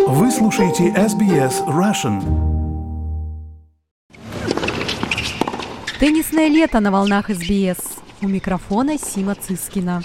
Вы слушаете SBS Russian. Теннисное лето на волнах SBS. У микрофона Сима Цискина.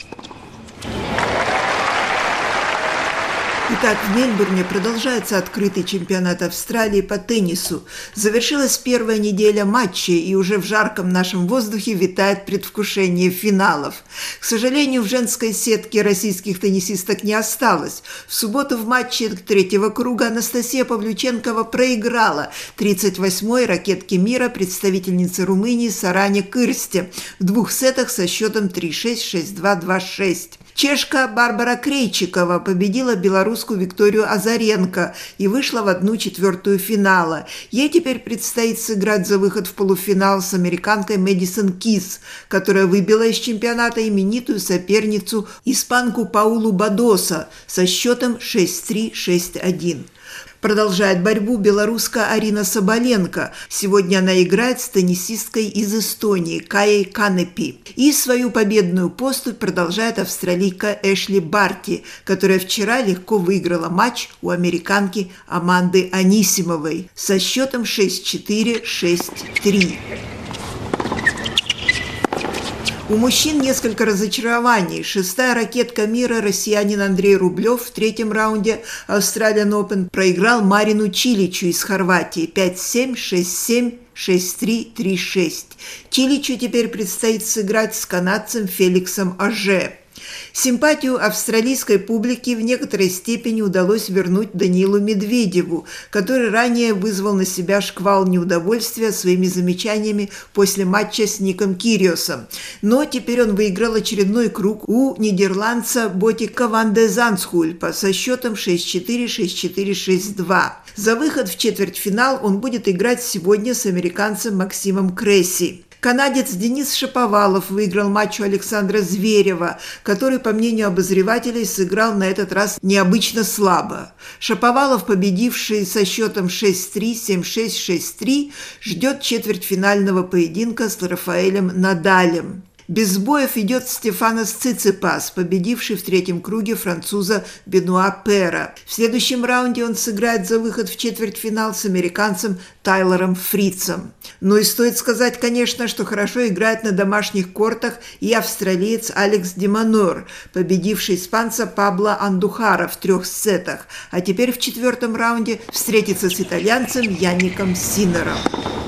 Итак, в Мельбурне продолжается открытый чемпионат Австралии по теннису. Завершилась первая неделя матчей, и уже в жарком нашем воздухе витает предвкушение финалов. К сожалению, в женской сетке российских теннисисток не осталось. В субботу в матче третьего круга Анастасия Павлюченкова проиграла 38-й ракетке мира представительнице Румынии Саране Кырсте в двух сетах со счетом 3-6, 6-2, 2-6. Чешка Барбара Крейчикова победила белорусскую Викторию Азаренко и вышла в 1/4 финала. Ей теперь предстоит сыграть за выход в полуфинал с американкой Мэдисон Кис, которая выбила из чемпионата именитую соперницу испанку Паулу Бадоса со счетом 6-3, 6-1. Продолжает борьбу белоруска Арина Соболенко. Сегодня она играет с теннисисткой из Эстонии Каей Канепи. И свою победную поступь продолжает австралийка Эшли Барти, которая вчера легко выиграла матч у американки Аманды Анисимовой со счетом 6-4, 6-3. У мужчин несколько разочарований. 6-я ракетка мира, россиянин Андрей Рублев в третьем раунде Australian Open проиграл Марину Чиличу из Хорватии 5-7, 6-7, 6-3, 3-6. Чиличу теперь предстоит сыграть с канадцем Феликсом Аже. Симпатию австралийской публики в некоторой степени удалось вернуть Даниилу Медведеву, который ранее вызвал на себя шквал неудовольствия своими замечаниями после матча с Ником Кириосом. Но теперь он выиграл очередной круг у нидерландца Ботика ван де Зандскульпа со счетом 6-4, 6-4, 6-2. За выход в четвертьфинал он будет играть сегодня с американцем Максимом Кресси. Канадец Денис Шаповалов выиграл матч у Александра Зверева, который, по мнению обозревателей, сыграл на этот раз необычно слабо. Шаповалов, победивший со счетом 6-3, 7-6, 6-3, ждет четвертьфинального поединка с Рафаэлем Надалем. Без сбоев идет Стефанос Циципас, победивший в третьем круге француза Бенуа Пера. В следующем раунде он сыграет за выход в четвертьфинал с американцем Тайлером Фрицем. Ну и стоит сказать, конечно, что хорошо играет на домашних кортах и австралиец Алекс де Манор, победивший испанца Пабло Андухара в 3 сетах, а теперь в четвертом раунде встретится с итальянцем Янником Синнером.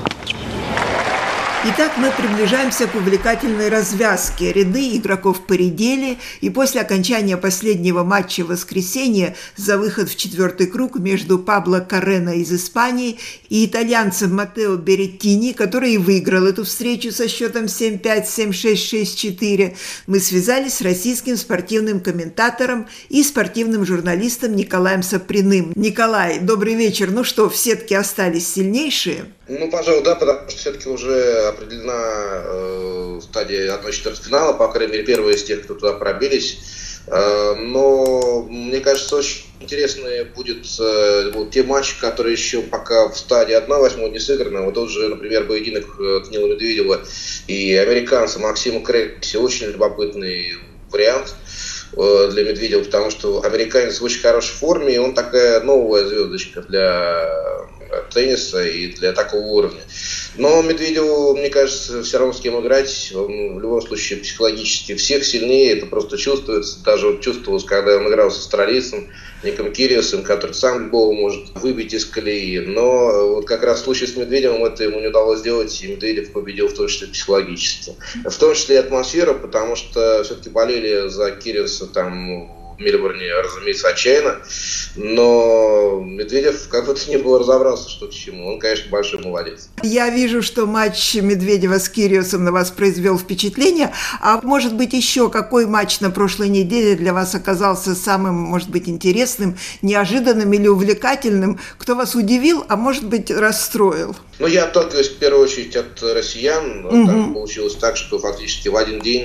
Итак, мы приближаемся к увлекательной развязке. Ряды игроков поредели, и после окончания последнего матча в воскресенье за выход в 4-й круг между Пабло Каррено из Испании и итальянцем Матео Береттини, который и выиграл эту встречу со счетом 7-5, 7-6, 6-4, мы связались с российским спортивным комментатором и спортивным журналистом Николаем Саприным. Николай, добрый вечер. Ну что, в сетке остались сильнейшие? Ну, пожалуй, да, потому что все-таки уже определена стадия 1/4 финала, по крайней мере, первые из тех, кто туда пробились. Но, мне кажется, очень интересные будут те матчи, которые еще пока в стадии 1/8 не сыграны. Вот тот же, например, поединок Даниила Медведева и американца Максима Кресси. Очень любопытный вариант для Медведева, потому что американец в очень хорошей форме, и он такая новая звездочка для тенниса и для такого уровня. Но Медведеву, мне кажется, все равно с кем играть. Он в любом случае психологически всех сильнее. Это просто чувствуется. Даже вот чувствовалось, когда он играл с австралийцем Ником Кириосом, который сам любого может выбить из колеи. Но вот как раз в случае с Медведевым это ему не удалось сделать, и Медведев победил в том числе психологически. В том числе и атмосфера, потому что все-таки болели за Кириоса там в Мельбурне, разумеется, отчаянно, но Медведев как-то не было разобрался, что к чему. Он, конечно, большой молодец. Я вижу, что матч Медведева с Кириосом на вас произвел впечатление. А может быть, еще какой матч на прошлой неделе для вас оказался самым, может быть, интересным, неожиданным или увлекательным? Кто вас удивил, а может быть, расстроил? Ну, я отталкиваюсь в первую очередь от россиян. Там получилось так, что фактически в один день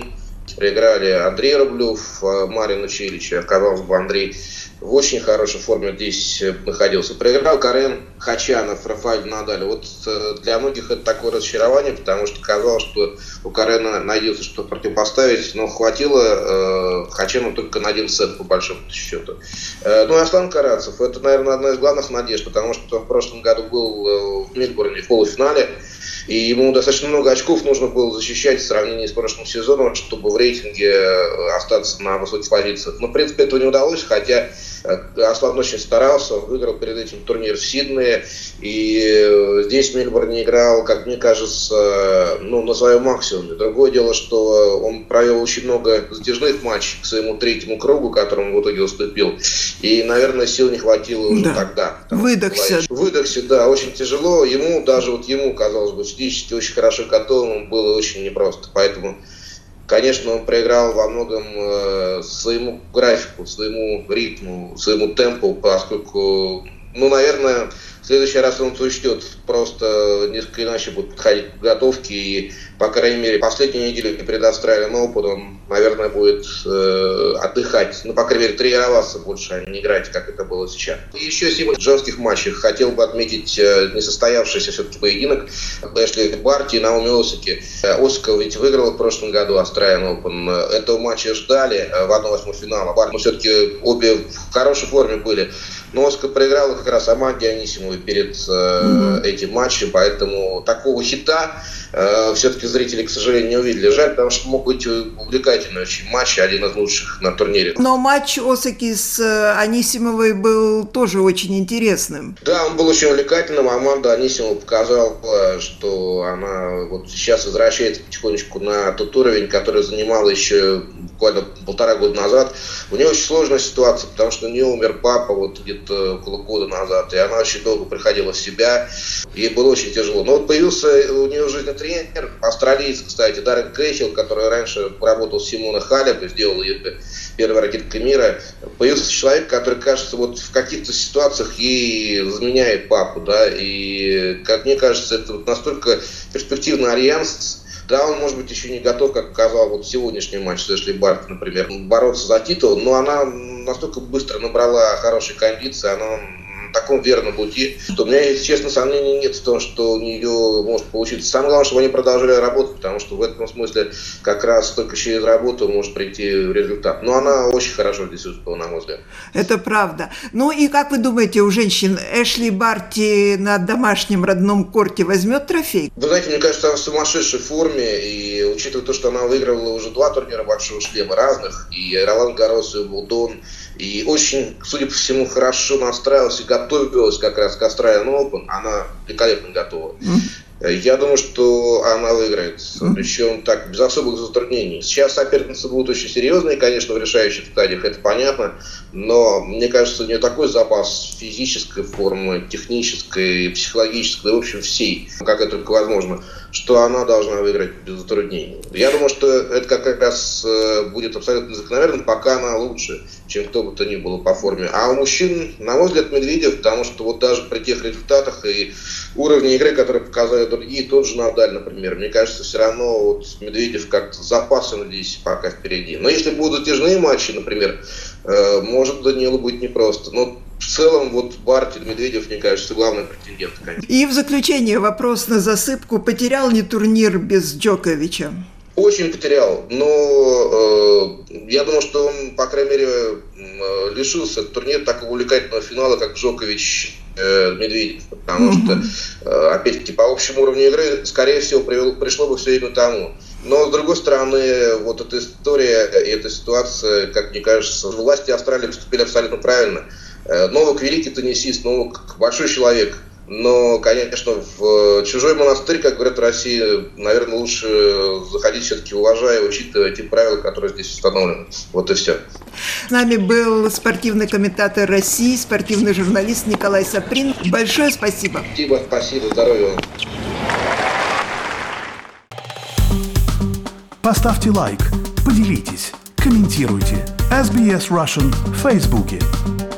Проиграли Андрей Рублев, Марину Чиличу. Казалось бы, Андрей в очень хорошей форме здесь находился. Проиграл Карен Хачанов, Рафаэль Надаль. Вот для многих это такое разочарование, потому что казалось, что у Карена найдется что противопоставить, но хватило Хачану только на один сет по большому счету. Ну и Аслан Карацев, это, наверное, одна из главных надежд, потому что в прошлом году был в Мельбурне в полуфинале, и ему достаточно много очков нужно было защищать в сравнении с прошлым сезоном, чтобы в рейтинге остаться на высоких позициях. Но, в принципе, этого не удалось, хотя Аслан очень старался, он выиграл перед этим турнир в Сиднее, и здесь в Мельбурне играл, как мне кажется, на своем максимуме. Другое дело, что он провел очень много затяжных матчей к своему третьему кругу, которому в итоге уступил, и, наверное, сил не хватило уже тогда. Выдохся, да, очень тяжело. Ему казалось бы, физически очень хорошо готовым, было очень непросто, поэтому... Конечно, он проиграл во многом своему графику, своему ритму, своему темпу, поскольку, наверное, в следующий раз он это учтет, просто несколько иначе будет подходить к подготовке, и, по крайней мере, последнюю неделю перед Australian Open он, наверное, будет отдыхать, по крайней мере, тренироваться больше, а не играть, как это было сейчас. И еще сегодня в женских матчах хотел бы отметить несостоявшийся все-таки поединок Эшли Барти и Наоми Осаки. Осака ведь выиграла в прошлом году Australian Open. Этого матча ждали в 1/8 финала. Барти, все-таки обе в хорошей форме были. Но Осака проиграла как раз Аманде Анисимовой перед этим матчем, поэтому такого хита все-таки зрители, к сожалению, не увидели. Жаль, потому что мог быть увлекательный очень матч, один из лучших на турнире. Но матч Осаки с Анисимовой был тоже очень интересным. Да, он был очень увлекательным. Аманда Анисимова показала, что она вот сейчас возвращается потихонечку на тот уровень, который занимала еще буквально 1,5 года назад. У нее очень сложная ситуация, потому что у нее умер папа вот где-то около года назад, и она очень долго приходила в себя, ей было очень тяжело. Но вот появился у нее в жизни тренер, австралиец, кстати, Даррен Крейхилл, который раньше работал с Симоной Халеп и сделал ее первой ракеткой мира. Появился человек, который, кажется, вот в каких-то ситуациях ей заменяет папу, да, и, как мне кажется, это вот настолько перспективный альянс. Да, он, может быть, еще не готов, как показал вот сегодняшний матч с Эшли Барти, например, бороться за титул, но она настолько быстро набрала хорошие кондиции, она на таком верном пути, что у меня, если честно, сомнений нет в том, что у нее может получиться. Самое главное, чтобы они продолжали работать, потому что в этом смысле как раз только через работу может прийти результат. Но она очень хорошо здесь выступила, на мой взгляд. Это правда. Ну и как вы думаете, у женщин Эшли Барти на домашнем родном корте возьмет трофей? Вы знаете, мне кажется, она в сумасшедшей форме, и учитывая то, что она выигрывала уже 2 турнира большого шлема разных, и Ролан Гаррос, и Уимблдон, и очень, судя по всему, хорошо настраивалась и готовилась как раз к Australian Open, она великолепно готова. Я думаю, что она выиграет, причем так, без особых затруднений. Сейчас соперницы будут очень серьезные, конечно, в решающих стадиях, это понятно, но мне кажется, у нее такой запас физической формы, технической, психологической, в общем, всей, как это только возможно, что она должна выиграть без затруднений. Я думаю, что это как раз будет абсолютно закономерно, пока она лучше, чем кто бы то ни было по форме. А у мужчин, на мой взгляд, Медведев, потому что вот даже при тех результатах и уровне игры, которые показали другие, тот же Надаль, например, мне кажется, все равно вот Медведев как-то с запасом здесь пока впереди. Но если будут затяжные матчи, например, может Данилу будет непросто. Но в целом вот Барти, Медведев, мне кажется, главный претендент, конечно. И в заключение вопрос на засыпку. Потерял ли турнир без Джоковича? Очень потерял, но я думаю, что он, по крайней мере, лишился турнира такого увлекательного финала, как Джокович Медведев, потому что, опять-таки, по общему уровню игры, скорее всего, пришло бы все именно тому. Но, с другой стороны, вот эта история и эта ситуация, как мне кажется, власти Австралии поступили абсолютно правильно. Новак великий теннисист, Новак большой человек. Но, конечно, в чужой монастырь, как говорят в России, наверное, лучше заходить все-таки уважая, учитывая те правила, которые здесь установлены. Вот и все. С нами был спортивный комментатор России, спортивный журналист Николай Саприн. Большое спасибо. Спасибо, здоровья вам. Поставьте лайк, поделитесь, комментируйте. SBS Russian в Фейсбуке.